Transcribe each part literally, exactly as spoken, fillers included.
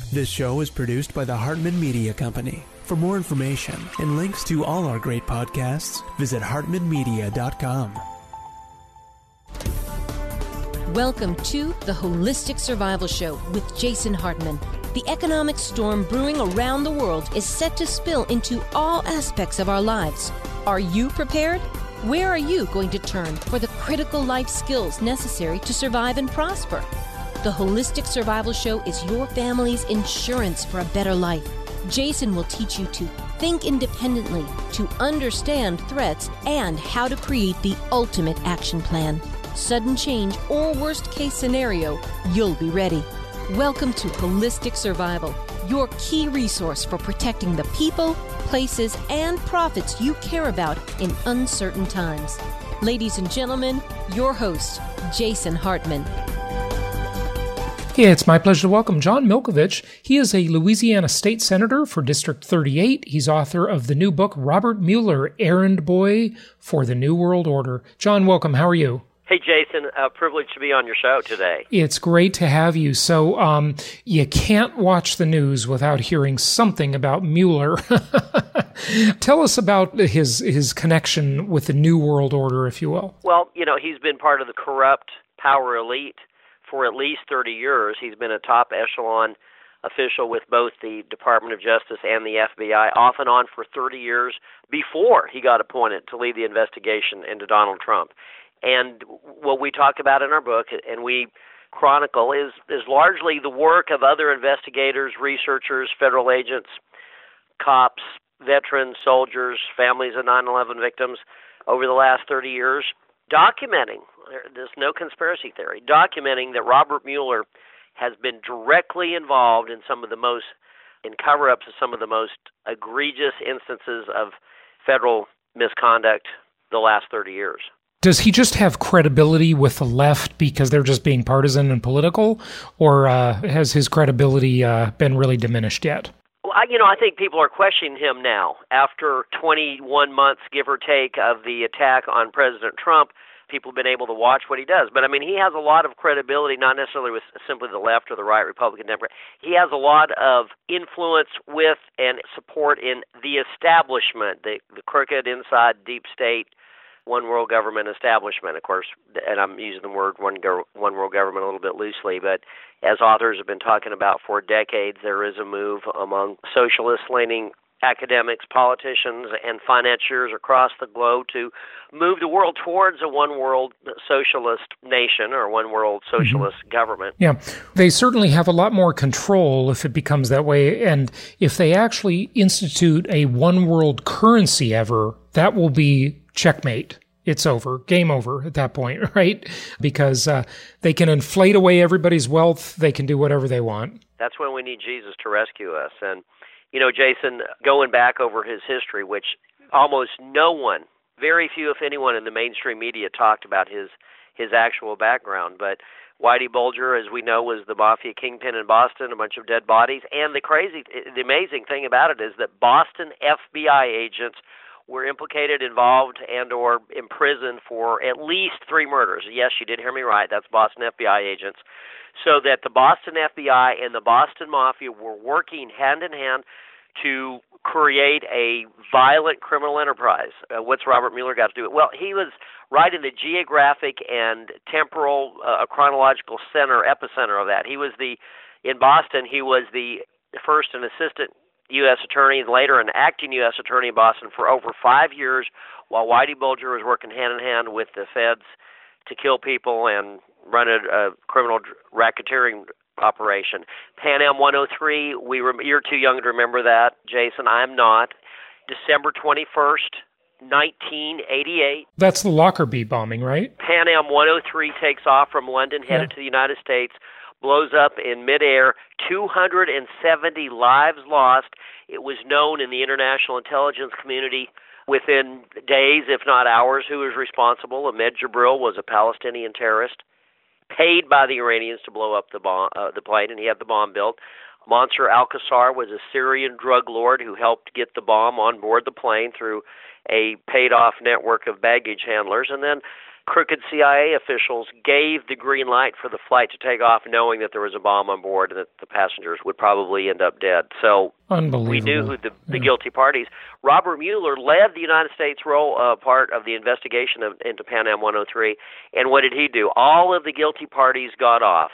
This show is produced by the Hartman Media Company. For more information and links to all our great podcasts, visit hartman media dot com. Welcome to the Holistic Survival Show with Jason Hartman. The economic storm brewing around the world is set to spill into all aspects of our lives. Are you prepared? Where are you going to turn for the critical life skills necessary to survive and prosper? The Holistic Survival Show is your family's insurance for a better life. Jason will teach you to think independently, to understand threats, and how to create the ultimate action plan. Sudden change or worst case scenario, you'll be ready. Welcome to Holistic Survival, your key resource for protecting the people, places, and profits you care about in uncertain times. Ladies and gentlemen, your host, Jason Hartman. Yeah, it's my pleasure to welcome John Milkovich. He is a Louisiana state senator for District thirty-eight. He's author of the new book, Robert Mueller, Errand Boy for the New World Order. John, welcome. How are you? Hey, Jason. Uh, privileged to be on your show today. It's great to have you. So um, you can't watch the news without hearing something about Mueller. Tell us about his his connection with the New World Order, if you will. Well, you know, he's been part of the corrupt power elite for at least thirty years. He's been a top echelon official with both the Department of Justice and the F B I, off and on for thirty years before he got appointed to lead the investigation into Donald Trump. And what we talk about in our book, and we chronicle, is, is largely the work of other investigators, researchers, federal agents, cops, veterans, soldiers, families of nine eleven victims over the last thirty years, documenting, there's no conspiracy theory, documenting that Robert Mueller has been directly involved in some of the most, in cover-ups of some of the most egregious instances of federal misconduct the last thirty years. Does he just have credibility with the left because they're just being partisan and political, or uh, has his credibility uh, been really diminished yet? Well, I, you know, I think people are questioning him now. After twenty-one months, give or take, of the attack on President Trump, people have been able to watch what he does. But, I mean, he has a lot of credibility, not necessarily with simply the left or the right, Republican, Democrat. He has a lot of influence with and support in the establishment, the, the crooked, inside, deep state, one world government establishment, of course, and I'm using the word one, go, one world government a little bit loosely, but as authors have been talking about for decades, there is a move among socialist-leaning academics, politicians, and financiers across the globe to move the world towards a one-world socialist nation or one-world socialist mm-hmm. government. Yeah, they certainly have a lot more control if it becomes that way, and if they actually institute a one-world currency ever, that will be checkmate. It's over. Game over at that point, right? Because uh, they can inflate away everybody's wealth. They can do whatever they want. That's when we need Jesus to rescue us. And, you know, Jason, going back over his history, which almost no one, very few, if anyone, in the mainstream media talked about his his actual background. But Whitey Bulger, as we know, was the mafia kingpin in Boston, a bunch of dead bodies. And the crazy, the amazing thing about it is that Boston F B I agents were implicated, involved, and or imprisoned for at least three murders. Yes, you did hear me right. That's Boston F B I agents. So that the Boston F B I and the Boston Mafia were working hand in hand to create a violent criminal enterprise. Uh, what's Robert Mueller got to do? Well, he was right in the geographic and temporal, uh, chronological center, epicenter of that. He was the, in Boston, he was the first and assistant U S attorney, and later an acting U S attorney in Boston for over five years, while Whitey Bulger was working hand-in-hand with the feds to kill people and run a, a criminal racketeering operation. Pan Am one oh three, we rem- you're too young to remember that, Jason. I'm not. December twenty-first, nineteen eighty-eight. That's the Lockerbie bombing, right? Pan Am one oh three takes off from London, headed yeah. to the United States, blows up in midair, two hundred seventy lives lost. It was known in the international intelligence community within days, if not hours, who was responsible. Ahmed Jibril was a Palestinian terrorist, paid by the Iranians to blow up the bomb, uh, the plane, and he had the bomb built. Mansour al-Qassar was a Syrian drug lord who helped get the bomb on board the plane through a paid-off network of baggage handlers. And then crooked C I A officials gave the green light for the flight to take off, knowing that there was a bomb on board and that the passengers would probably end up dead. So Unbelievable. we knew who the, the yeah. guilty parties. Robert Mueller led the United States role uh, part of the investigation of, into Pan Am one oh three. And what did he do? All of the guilty parties got off.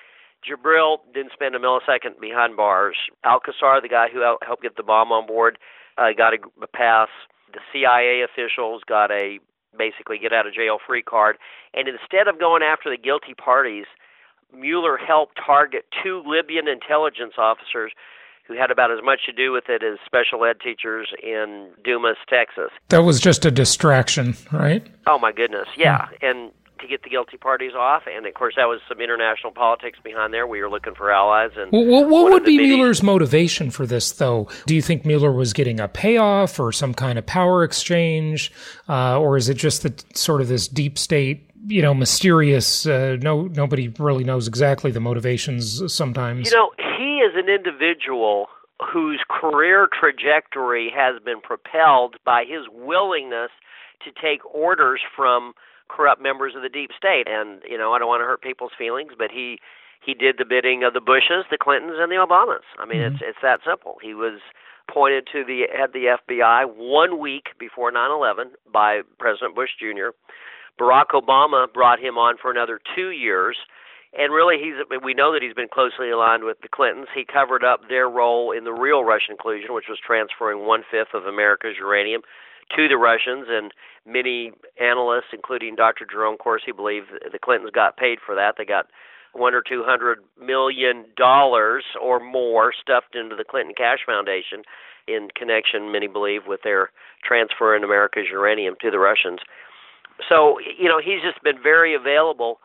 Jabril didn't spend a millisecond behind bars. Alcazar, the guy who helped get the bomb on board, uh, got a, a pass. The C I A officials got a basically get out of jail free card. And instead of going after the guilty parties, Mueller helped target two Libyan intelligence officers who had about as much to do with it as special ed teachers in Dumas, Texas. That was just a distraction, right? Oh, my goodness, yeah. Hmm. And to get the guilty parties off, and of course that was some international politics behind there. We were looking for allies. And well, what, what would be meetings, Mueller's motivation for this, though? Do you think Mueller was getting a payoff or some kind of power exchange, uh, or is it just the sort of this deep state, you know, mysterious? Uh, no, nobody really knows exactly the motivations sometimes. You know, he is an individual whose career trajectory has been propelled by his willingness to take orders from corrupt members of the deep state. And, you know, I don't want to hurt people's feelings, but he he did the bidding of the Bushes, the Clintons, and the Obamas. I mean, mm-hmm. it's it's that simple. He was appointed to the head of the F B I one week before nine eleven by President Bush Junior Barack Obama brought him on for another two years. And really, he's we know that he's been closely aligned with the Clintons. He covered up their role in the real Russian collusion, which was transferring one-fifth of America's uranium to the Russians, and many analysts, including Doctor Jerome Corsi, believe the Clintons got paid for that. They got one or two hundred million dollars or more stuffed into the Clinton Cash Foundation in connection, many believe, with their transfer in America's uranium to the Russians. So, you know, he's just been very available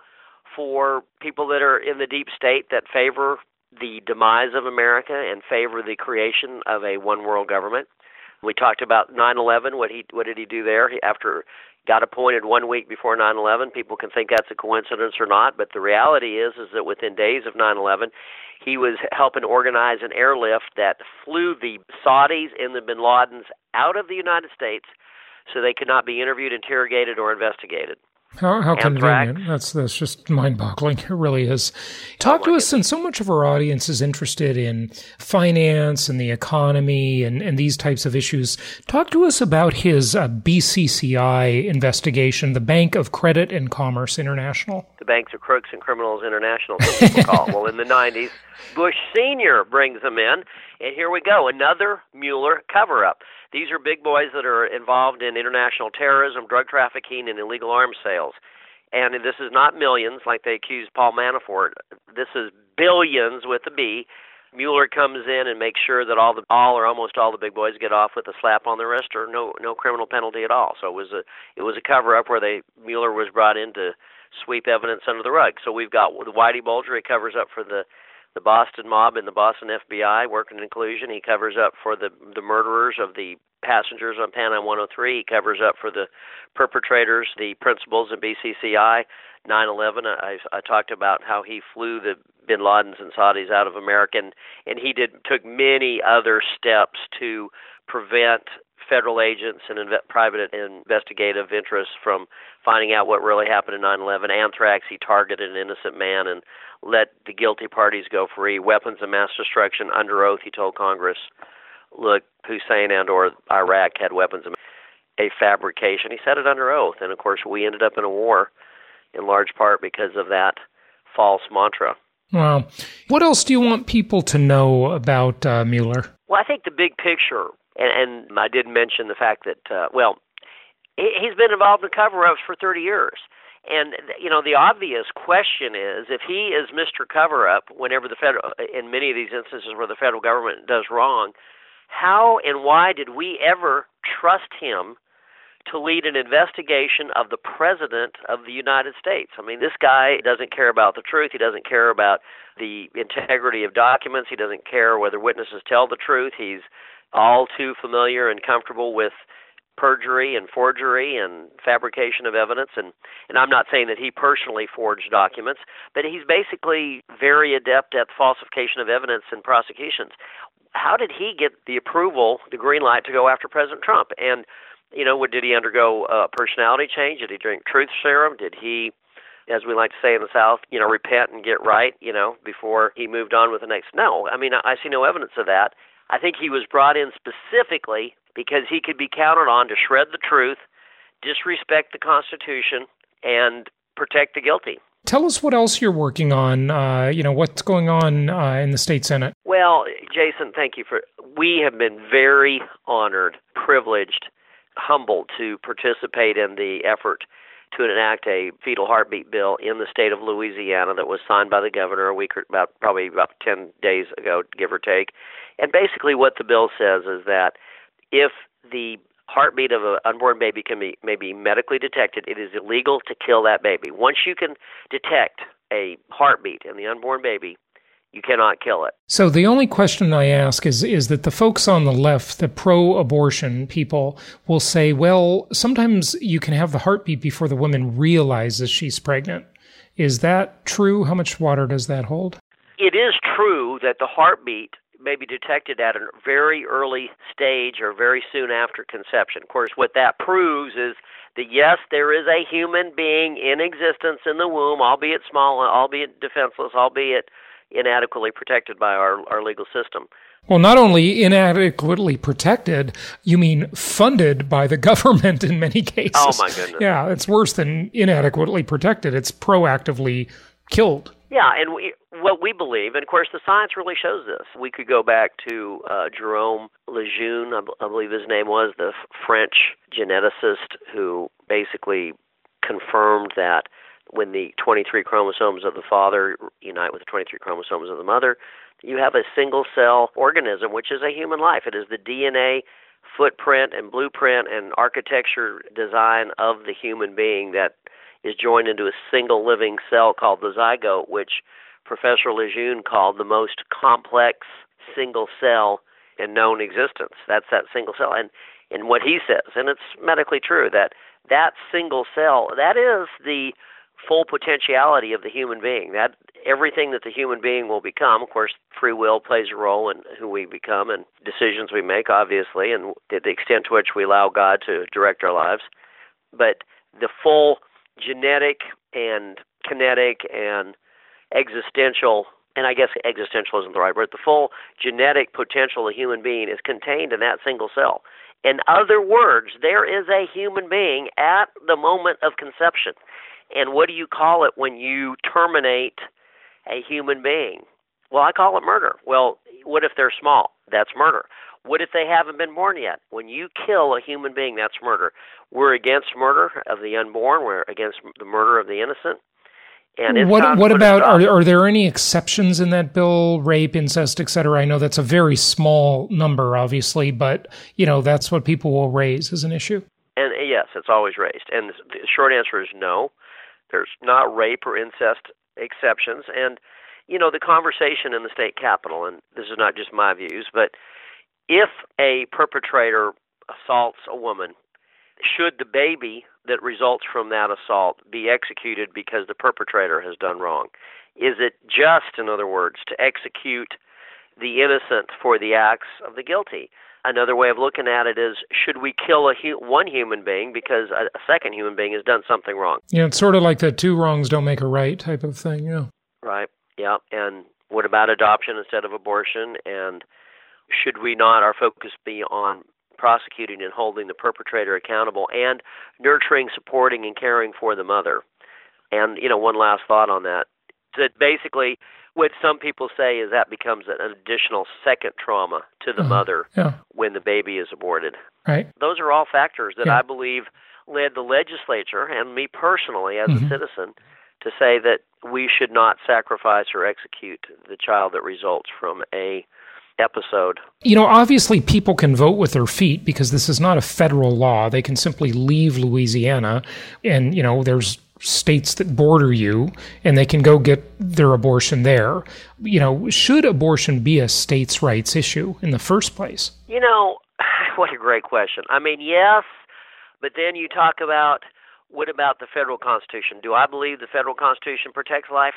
for people that are in the deep state that favor the demise of America and favor the creation of a one-world government. We talked about nine eleven. What he what did he do there? He, after got appointed one week before nine eleven, people can think that's a coincidence or not, but the reality is is that within days of nine eleven, he was helping organize an airlift that flew the Saudis and the bin Ladens out of the United States so they could not be interviewed, interrogated, or investigated. How, how convenient. That's that's just mind-boggling. It really is. Talk oh to us, since so much of our audience is interested in finance and the economy and, and these types of issues. Talk to us about his uh, B C C I investigation, the Bank of Credit and Commerce International. The Banks of Crooks and Criminals International, some people call it. Well, in the nineties, Bush Senior brings them in, and here we go, another Mueller cover-up. These are big boys that are involved in international terrorism, drug trafficking, and illegal arms sales. And this is not millions like they accused Paul Manafort. This is billions with a B. Mueller comes in and makes sure that all the all or almost all the big boys get off with a slap on the wrist or no no criminal penalty at all. So it was a it was a cover up where they Mueller was brought in to sweep evidence under the rug. So we've got Whitey Bulger. He covers up for the the Boston mob and the Boston F B I working in collusion. He covers up for the the murderers of the passengers on Pan Am one oh three. He covers up for the perpetrators, the principals of B C C I. nine eleven, I, I talked about how he flew the bin Ladens and Saudis out of America, and, and he did took many other steps to prevent federal agents and inve- private investigative interests from finding out what really happened in nine eleven. Anthrax, he targeted an innocent man and let the guilty parties go free. Weapons of mass destruction, under oath, he told Congress, look, Hussein and or Iraq had weapons of a fabrication. He said it under oath, and of course we ended up in a war in large part because of that false mantra. Wow. What else do you want people to know about uh, Mueller? Well, I think the big picture, and, and I did mention the fact that, uh, well, he's been involved in cover-ups for thirty years. And, you know, the obvious question is, if he is Mister Cover-Up, whenever the federal, in many of these instances where the federal government does wrong, how and why did we ever trust him to lead an investigation of the President of the United States? I mean, this guy doesn't care about the truth. He doesn't care about the integrity of documents. He doesn't care whether witnesses tell the truth. He's all too familiar and comfortable with perjury and forgery and fabrication of evidence. And, and I'm not saying that he personally forged documents, but he's basically very adept at falsification of evidence in prosecutions. How did he get the approval, the green light, to go after President Trump? And You know, did he undergo a personality change? Did he drink truth serum? Did he, as we like to say in the South, you know, repent and get right, you know, before he moved on with the next? No, I mean, I see no evidence of that. I think he was brought in specifically because he could be counted on to shred the truth, disrespect the Constitution, and protect the guilty. Tell us what else you're working on, uh, you know, what's going on uh, in the state Senate. Well, Jason, thank you for, we have been very honored, privileged, humbled to participate in the effort to enact a fetal heartbeat bill in the state of Louisiana that was signed by the governor a week or about, probably about ten days ago, give or take. And basically what the bill says is that if the heartbeat of an unborn baby can be may be medically detected, it is illegal to kill that baby. Once you can detect a heartbeat in the unborn baby, you cannot kill it. So the only question I ask is is that the folks on the left, the pro-abortion people, will say, well, sometimes you can have the heartbeat before the woman realizes she's pregnant. Is that true? How much water does that hold? It is true that the heartbeat may be detected at a very early stage or very soon after conception. Of course, what that proves is that, yes, there is a human being in existence in the womb, albeit small, albeit defenseless, albeit inadequately protected by our, our legal system. Well, not only inadequately protected, you mean funded by the government in many cases. Oh, my goodness. Yeah, it's worse than inadequately protected. It's proactively killed. Yeah, and we, what we believe, and of course the science really shows this. We could go back to uh, Jerome Lejeune, I, b- I believe his name was, the f- French geneticist who basically confirmed that when the twenty-three chromosomes of the father unite with the twenty-three chromosomes of the mother, you have a single-cell organism, which is a human life. It is the D N A footprint and blueprint and architecture design of the human being that is joined into a single living cell called the zygote, which Professor Lejeune called the most complex single cell in known existence. That's that single cell. And, and what he says, and it's medically true, that that single cell, that is the full potentiality of the human being. That everything that the human being will become, of course, free will plays a role in who we become and decisions we make, obviously, and the extent to which we allow God to direct our lives. But the full genetic and kinetic and existential, and I guess existential isn't the right word, the full genetic potential of a human being is contained in that single cell. In other words, there is a human being at the moment of conception. And what do you call it when you terminate a human being? Well, I call it murder. Well, what if they're small? That's murder. What if they haven't been born yet? When you kill a human being, that's murder. We're against murder of the unborn. We're against the murder of the innocent. And it's what what to about, are, are there any exceptions in that bill, rape, incest, et cetera? I know that's a very small number, obviously, but, you know, that's what people will raise as an issue. And yes, it's always raised. And the short answer is no. There's not rape or incest exceptions. And, you know, the conversation in the state capitol, and this is not just my views, but if a perpetrator assaults a woman, should the baby that results from that assault be executed because the perpetrator has done wrong? Is it just, in other words, to execute the innocent for the acts of the guilty? Another way of looking at it is, should we kill a hu- one human being because a, a second human being has done something wrong? Yeah, it's sort of like the two wrongs don't make a right type of thing, yeah. Right, yeah. And what about adoption instead of abortion? And should we not, our focus be on prosecuting and holding the perpetrator accountable and nurturing, supporting, and caring for the mother? And, you know, one last thought on that, that basically what some people say is that becomes an additional second trauma to the uh, mother yeah. when the baby is aborted. Right. Those are all factors that yeah. I believe led the legislature and me personally as mm-hmm. a citizen to say that we should not sacrifice or execute the child that results from a episode. You know, obviously people can vote with their feet because this is not a federal law. They can simply leave Louisiana and, you know, there's states that border you and they can go get their abortion there. You know, should abortion be a states' rights issue in the first place? You know, what a great question. I mean, yes, but then you talk about, what about the federal Constitution? Do I believe the federal Constitution protects life?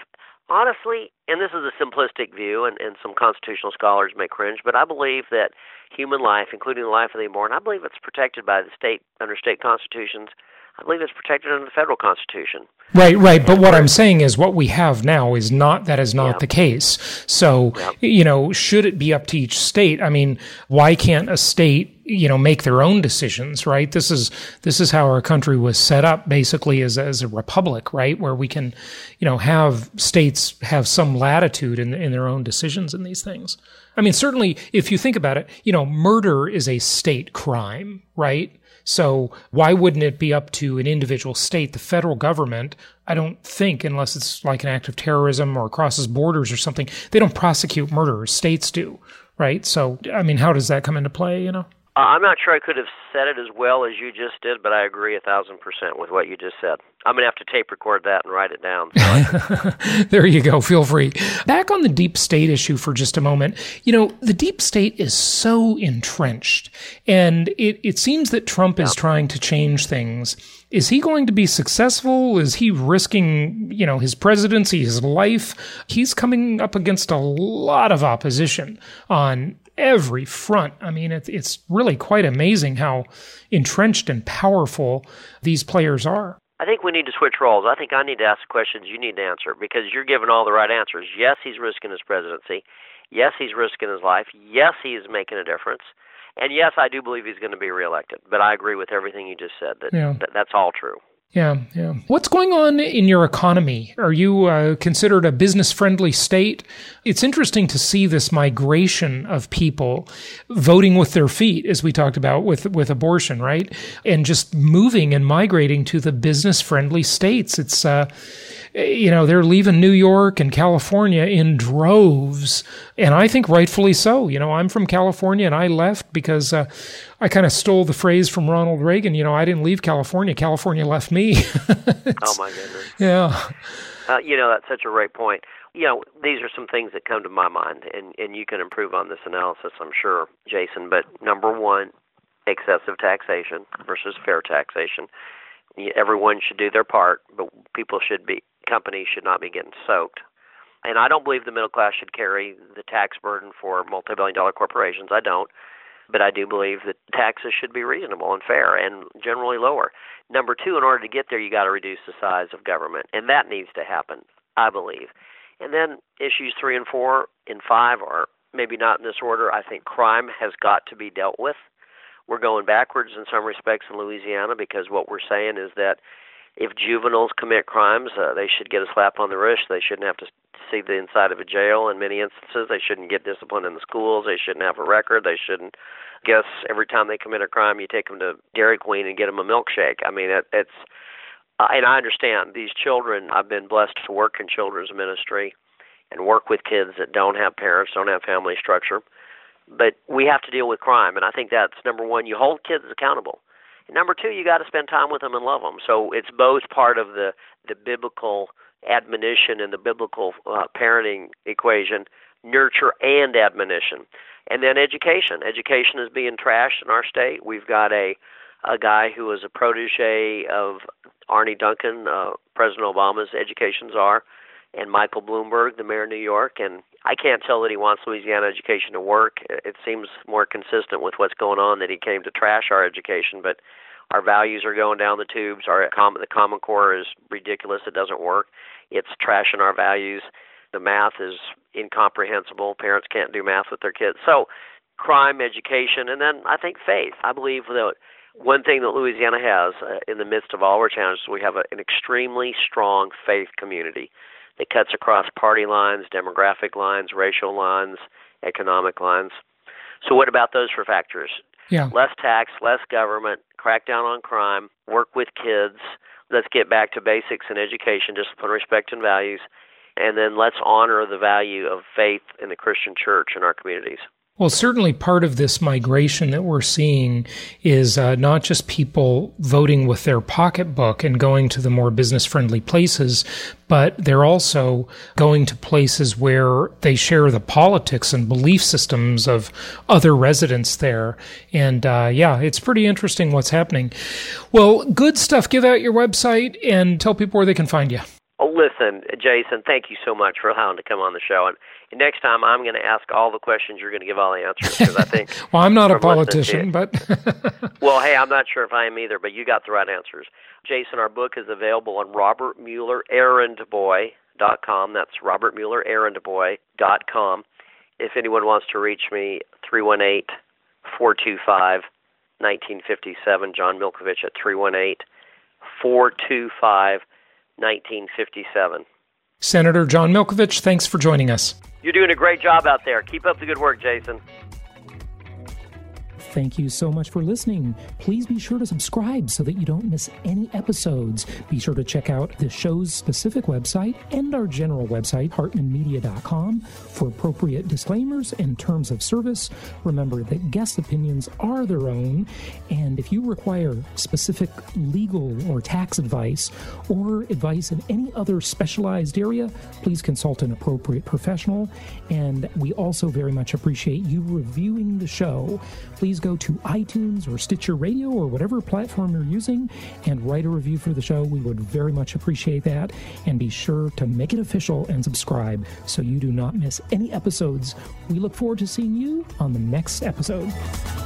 Honestly, and this is a simplistic view, and, and some constitutional scholars may cringe, but I believe that human life, including the life of the unborn, I believe it's protected by the state, under state constitutions. I believe it's protected under the federal constitution. Right, right. But what I'm saying is what we have now is not, that is not yeah. the case. So, yeah. you know, should it be up to each state? I mean, why can't a state, you know, make their own decisions, right? This is, this is how our country was set up basically as, as a republic, right? Where we can, you know, have states have some latitude in, in their own decisions in these things. I mean, certainly if you think about it, you know, murder is a state crime, right? So why wouldn't it be up to an individual state? The federal government, I don't think, unless it's like an act of terrorism or crosses borders or something, they don't prosecute murderers. States do, right? So, I mean, how does that come into play, you know? Uh, I'm not sure I could have said it as well as you just did, but I agree a thousand percent with what you just said. I'm going to have to tape record that and write it down. So there you go. Feel free. Back on the deep state issue for just a moment. You know, the deep state is so entrenched, and it, it seems that Trump yeah. is trying to change things. Is he going to be successful? Is he risking, you know, his presidency, his life? He's coming up against a lot of opposition on every front. I mean, it, it's really quite amazing how entrenched and powerful these players are. I think we need to switch roles. I think I need to ask the questions you need to answer because you're giving all the right answers. Yes, he's risking his presidency. Yes, he's risking his life. Yes, he is making a difference. And yes, I do believe he's going to be reelected. But I agree with everything you just said. That, yeah. that that's all true. Yeah, yeah. What's going on in your economy? Are you uh, considered a business-friendly state? It's interesting to see this migration of people voting with their feet, as we talked about with with abortion, right? And just moving and migrating to the business-friendly states. It's, uh, you know, they're leaving New York and California in droves, and I think rightfully so. You know, I'm from California, and I left because uh, I kind of stole the phrase from Ronald Reagan. You know, I didn't leave California. California left me. Oh, my goodness. Yeah. Uh, you know, that's such a great point. You know, these are some things that come to my mind, and, and you can improve on this analysis, I'm sure, Jason. But number one, excessive taxation versus fair taxation. Everyone should do their part, but people should be, companies should not be getting soaked. And I don't believe the middle class should carry the tax burden for multi-billion dollar corporations. I don't. But I do believe that taxes should be reasonable and fair and generally lower. Number two, in order to get there, you got to reduce the size of government. And that needs to happen, I believe. And then issues three and four and five are maybe not in this order. I think crime has got to be dealt with. We're going backwards in some respects in Louisiana because what we're saying is that if juveniles commit crimes, uh, they should get a slap on the wrist. They shouldn't have to see the inside of a jail in many instances. They shouldn't get disciplined in the schools. They shouldn't have a record. They shouldn't guess every time they commit a crime, you take them to Dairy Queen and get them a milkshake. I mean, it, it's, uh, and I understand these children, I've been blessed to work in children's ministry and work with kids that don't have parents, don't have family structure. But we have to deal with crime, and I think that's number one. You hold kids accountable. And number two, you got to spend time with them and love them. So it's both part of the, the biblical admonition and the biblical uh, parenting equation, nurture and admonition. And then education. Education is being trashed in our state. We've got a a guy who is a protege of Arne Duncan, uh, President Obama's education czar, and Michael Bloomberg, the mayor of New York. And I can't tell that he wants Louisiana education to work. It seems more consistent with what's going on that he came to trash our education, but our values are going down the tubes. Our the Common Core is ridiculous. It doesn't work. It's trashing our values. The math is incomprehensible. Parents can't do math with their kids. So crime, education, and then I think faith. I believe that one thing that Louisiana has uh, in the midst of all our challenges, we have a, an extremely strong faith community that cuts across party lines, demographic lines, racial lines, economic lines. So what about those four factors? Yeah. Less tax, less government, crack down on crime, work with kids. Let's get back to basics in education, discipline, respect, and values. And then let's honor the value of faith in the Christian church in our communities. Well, certainly part of this migration that we're seeing is uh, not just people voting with their pocketbook and going to the more business-friendly places, but they're also going to places where they share the politics and belief systems of other residents there. And uh, yeah, it's pretty interesting what's happening. Well, good stuff. Give out your website and tell people where they can find you. Oh, listen, Jason, thank you so much for allowing to come on the show. And, and next time, I'm going to ask all the questions. You're going to give all the answers. Because I think. Well, I'm not a politician, but. Well, hey, I'm not sure if I am either, but you got the right answers. Jason, our book is available on Robert Mueller Errand Boy dot com. That's Robert Mueller Errand Boy dot com. If anyone wants to reach me, three one eight, four two five, one nine five seven. John Milkovich at three one eight, four two five, one nine five seven. Senator John Milkovich, thanks for joining us. You're doing a great job out there. Keep up the good work, Jason. Thank you so much for listening. Please be sure to subscribe so that you don't miss any episodes. Be sure to check out the show's specific website and our general website, hartman media dot com, for appropriate disclaimers and terms of service. Remember that guest opinions are their own, and if you require specific legal or tax advice or advice in any other specialized area, please consult an appropriate professional. And we also very much appreciate you reviewing the show. Please go to iTunes or Stitcher Radio or whatever platform you're using and write a review for the show. We would very much appreciate that. And be sure to make it official and subscribe so you do not miss any episodes. We look forward to seeing you on the next episode.